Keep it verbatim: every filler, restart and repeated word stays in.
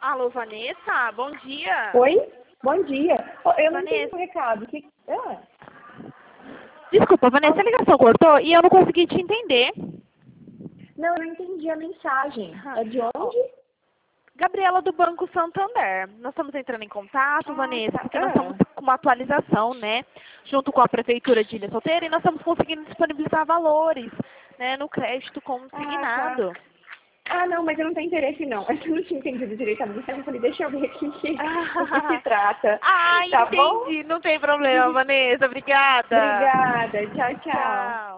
Alô, Vanessa, bom dia. Oi? Bom dia. Oh, eu não Vanessa. tenho um recado. Que... Ah. Desculpa, Vanessa, a ligação cortou e eu não consegui te entender. Não, eu não entendi a mensagem. Ah. É de onde? Oh. Gabriela do Banco Santander. Nós estamos entrando em contato, Ah, Vanessa, tá. porque nós Ah. estamos com uma atualização, né, junto com a Prefeitura de Ilha Solteira, e nós estamos conseguindo disponibilizar valores, né, no crédito consignado. Ah, tá. Ah, não, mas eu não tenho interesse, não. Eu não tinha entendido direito a mensagem. Eu falei, deixa eu ver aqui do que se trata. Ah, Tá entendi. bom? Não tem problema, Vanessa. Obrigada. Obrigada. Tchau, tchau. Tchau.